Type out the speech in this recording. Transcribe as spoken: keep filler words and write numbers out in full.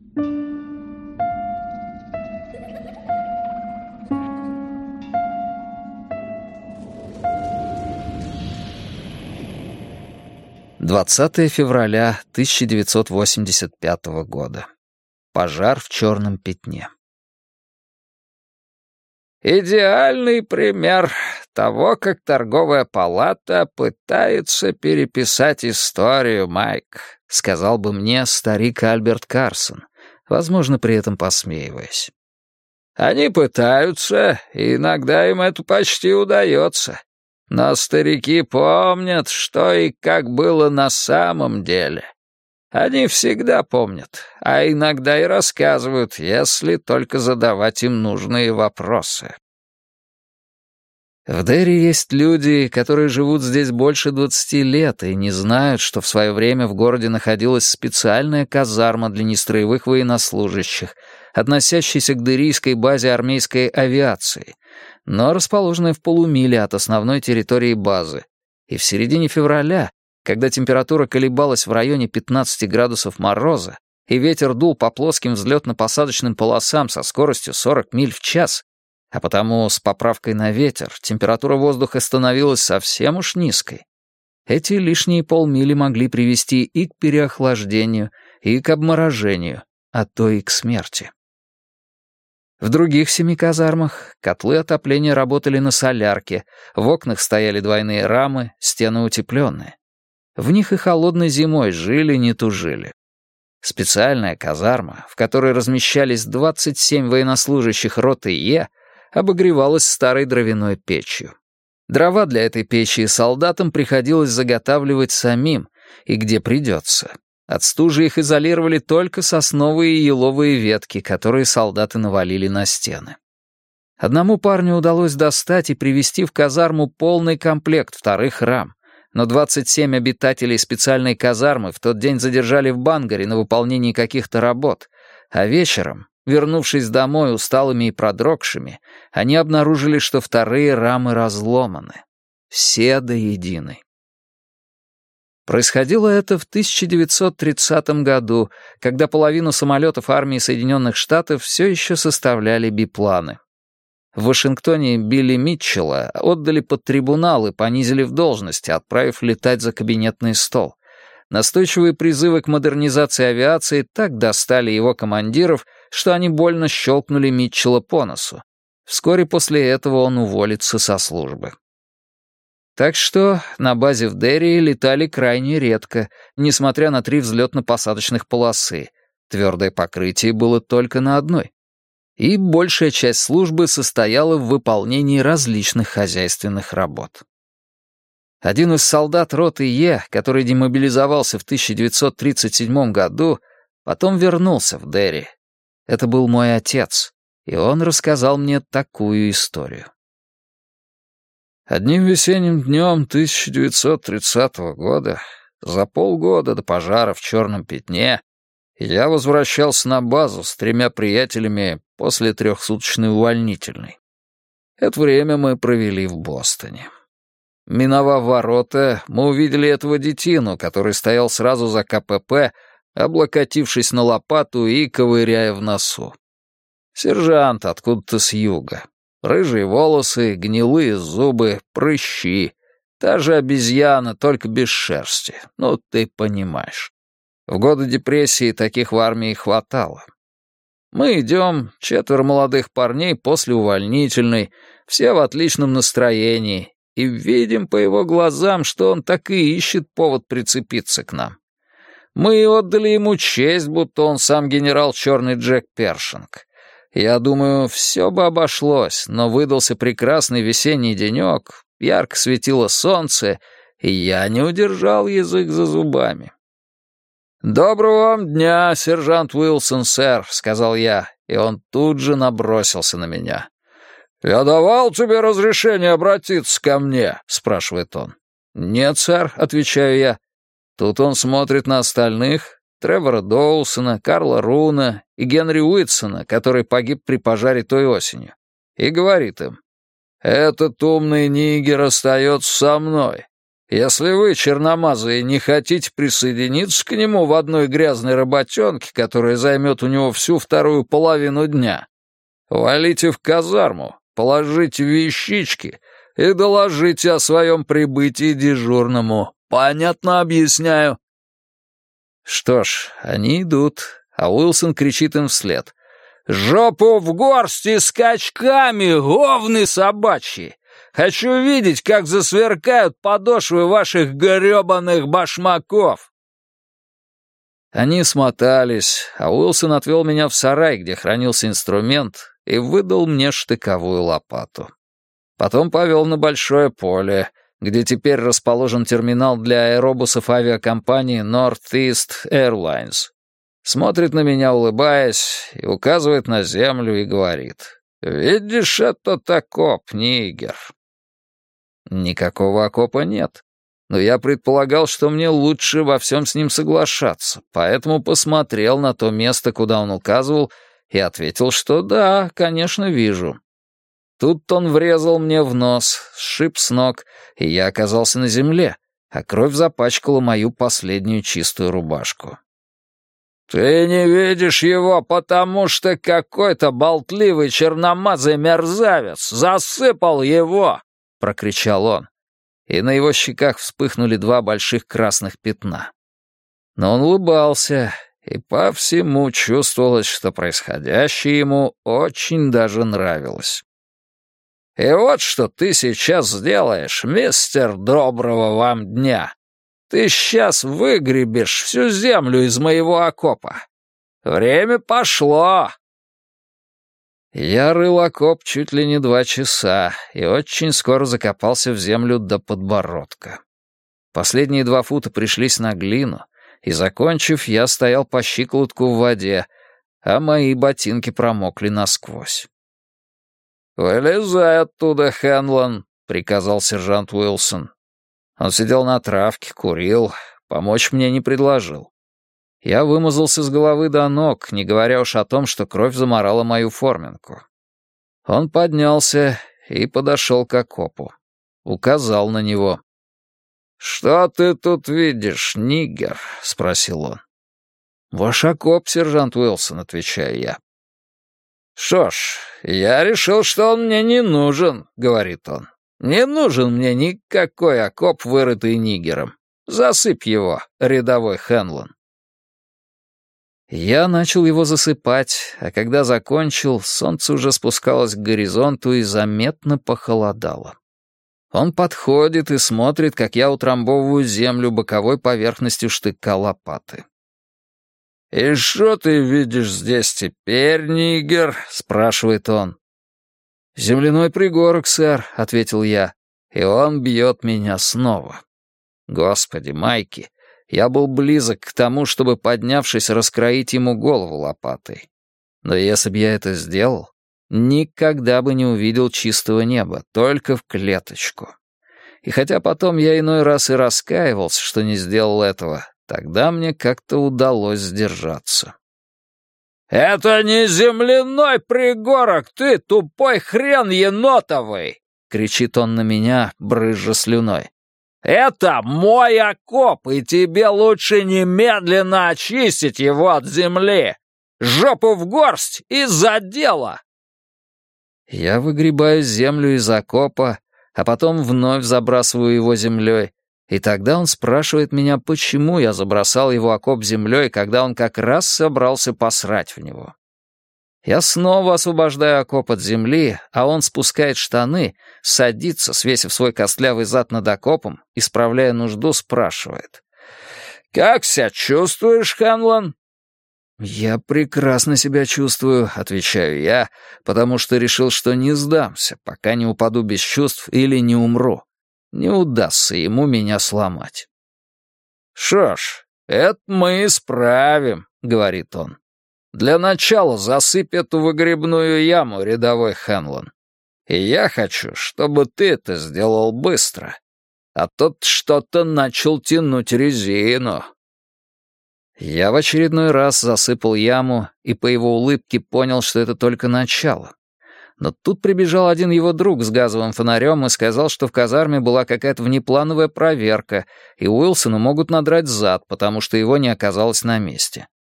двадцатое февраля тысяча девятьсот восемьдесят пятого года. Пожар в Черном Пятне. «Идеальный пример того, как торговая палата пытается переписать историю, Майк», — сказал бы мне старик Альберт Карсон, возможно, при этом посмеиваясь. «Они пытаются, и иногда им это почти удается. Но старики помнят, что и как было на самом деле. Они всегда помнят, а иногда и рассказывают, если только задавать им нужные вопросы». В Дерри есть люди, которые живут здесь больше двадцати лет и не знают, что в свое время в городе находилась специальная казарма для нестроевых военнослужащих, относящаяся к деррийской базе армейской авиации, но расположенная в полумиле от основной территории базы. И в середине февраля, когда температура колебалась в районе пятнадцати градусов мороза и ветер дул по плоским взлетно-посадочным полосам со скоростью сорок миль в час, а потому с поправкой на ветер температура воздуха становилась совсем уж низкой, эти лишние полмили могли привести и к переохлаждению, и к обморожению, а то и к смерти. В других семи казармах котлы отопления работали на солярке, в окнах стояли двойные рамы, стены утепленные. В них и холодной зимой жили, не тужили. Специальная казарма, в которой размещались двадцать семь военнослужащих роты Е, обогревалась старой дровяной печью. Дрова для этой печи солдатам приходилось заготавливать самим, и где придется. От стужи их изолировали только сосновые и еловые ветки, которые солдаты навалили на стены. Одному парню удалось достать и привезти в казарму полный комплект вторых рам, но двадцать семь обитателей специальной казармы в тот день задержали в Бангаре на выполнении каких-то работ, а вечером, вернувшись домой усталыми и продрогшими, они обнаружили, что вторые рамы разломаны. Все до единой. Происходило это в тысяча девятьсот тридцатом году, когда половину самолетов армии Соединенных Штатов все еще составляли бипланы. В Вашингтоне Билли Митчелла отдали под трибунал и понизили в должности, отправив летать за кабинетный стол. Настойчивые призывы к модернизации авиации так достали его командиров, что они больно щелкнули Митчелла по носу. Вскоре после этого он уволится со службы. Так что на базе в Дерри летали крайне редко, несмотря на три взлетно-посадочных полосы. Твердое покрытие было только на одной. И большая часть службы состояла в выполнении различных хозяйственных работ. Один из солдат роты Е, который демобилизовался в тысяча девятьсот тридцать седьмом году, потом вернулся в Дерри. Это был мой отец, и он рассказал мне такую историю. Одним весенним днем тысяча девятьсот тридцатого года, за полгода до пожара в Черном Пятне, я возвращался на базу с тремя приятелями после трехсуточной увольнительной. Это время мы провели в Бостоне. Миновав ворота, мы увидели этого детину, который стоял сразу за ка пэ пэ, облокотившись на лопату и ковыряя в носу. Сержант откуда-то с юга. Рыжие волосы, гнилые зубы, прыщи. Та же обезьяна, только без шерсти. Ну, ты понимаешь. В годы депрессии таких в армии хватало. Мы идем, четверо молодых парней после увольнительной, все в отличном настроении, и видим по его глазам, что он так и ищет повод прицепиться к нам. Мы отдали ему честь, будто он сам генерал Черный Джек Першинг. Я думаю, все бы обошлось, но выдался прекрасный весенний денек, ярко светило солнце, и я не удержал язык за зубами. «Доброго вам дня, сержант Уилсон, сэр», — сказал я, и он тут же набросился на меня. «Я давал тебе разрешение обратиться ко мне?» — спрашивает он. «Нет, сэр», — отвечаю я. Тут он смотрит на остальных, Тревора Доусона, Карла Руна и Генри Уитсона, который погиб при пожаре той осенью, и говорит им: «Этот умный нигер остается со мной. Если вы, черномазые, не хотите присоединиться к нему в одной грязной работенке, которая займет у него всю вторую половину дня, валите в казарму, положите вещички и доложите о своем прибытии дежурному. Понятно объясняю?» Что ж, они идут, а Уилсон кричит им вслед. «Жопу в горсти скачками, говны собачьи! Хочу видеть, как засверкают подошвы ваших грёбаных башмаков!» Они смотались, а Уилсон отвел меня в сарай, где хранился инструмент, и выдал мне штыковую лопату. Потом повел на большое поле, где теперь расположен терминал для аэробусов авиакомпании Northeast Airlines. Смотрит на меня, улыбаясь, и указывает на землю и говорит: «Видишь, этот окоп, нигер?» Никакого окопа нет, но я предполагал, что мне лучше во всем с ним соглашаться, поэтому посмотрел на то место, куда он указывал, и ответил, что да, конечно, вижу. Тут он врезал мне в нос, сшиб с ног, и я оказался на земле, а кровь запачкала мою последнюю чистую рубашку. «Ты не видишь его, потому что какой-то болтливый черномазый мерзавец засыпал его!» — прокричал он, и на его щеках вспыхнули два больших красных пятна. Но он улыбался, и по всему чувствовалось, что происходящее ему очень даже нравилось. «И вот что ты сейчас сделаешь, мистер доброго вам дня. Ты сейчас выгребешь всю землю из моего окопа. Время пошло!» Я рыл окоп чуть ли не два часа и очень скоро закопался в землю до подбородка. Последние два фута пришлись на глину, и, закончив, я стоял по щиколотку в воде, а мои ботинки промокли насквозь. «Вылезай оттуда, Хэнлон», — приказал сержант Уилсон. Он сидел на травке, курил, помочь мне не предложил. Я вымазался с головы до ног, не говоря уж о том, что кровь заморала мою форменку. Он поднялся и подошел к окопу. Указал на него. «Что ты тут видишь, нигер?» — спросил он. «Ваш окоп, сержант Уилсон», — отвечаю я. «Что ж, я решил, что он мне не нужен», — говорит он. «Не нужен мне никакой окоп, вырытый нигером. Засыпь его, рядовой Хэнлон». Я начал его засыпать, а когда закончил, солнце уже спускалось к горизонту и заметно похолодало. Он подходит и смотрит, как я утрамбовываю землю боковой поверхностью штыка лопаты. «И что ты видишь здесь теперь, нигер?» — спрашивает он. «Земляной пригорок, сэр», — ответил я, и он бьет меня снова. Господи, Майки, я был близок к тому, чтобы, поднявшись, раскроить ему голову лопатой. Но если бы я это сделал, никогда бы не увидел чистого неба, только в клеточку. И хотя потом я иной раз и раскаивался, что не сделал этого, тогда мне как-то удалось сдержаться. «Это не земляной пригорок, ты тупой хрен енотовый!» — кричит он на меня, брызжа слюной. «Это мой окоп, и тебе лучше немедленно очистить его от земли! Жопу в горсть и за дело!» Я выгребаю землю из окопа, а потом вновь забрасываю его землей, и тогда он спрашивает меня, почему я забросал его окоп землей, когда он как раз собрался посрать в него. Я снова освобождаю окоп от земли, а он спускает штаны, садится, свесив свой костлявый зад над окопом, исправляя нужду, спрашивает. «Как себя чувствуешь, Хэнлон?» «Я прекрасно себя чувствую», — отвечаю я, потому что решил, что не сдамся, пока не упаду без чувств или не умру. Не удастся ему меня сломать. «Шо ж, это мы исправим», — говорит он. «Для начала засыпь эту выгребную яму, рядовой Хэнлон. И я хочу, чтобы ты это сделал быстро. А тот что-то начал тянуть резину». Я в очередной раз засыпал яму и по его улыбке понял, что это только начало. Но тут прибежал один его друг с газовым фонарем и сказал, что в казарме была какая-то внеплановая проверка, и Уилсону могут надрать зад, потому что его не оказалось на месте.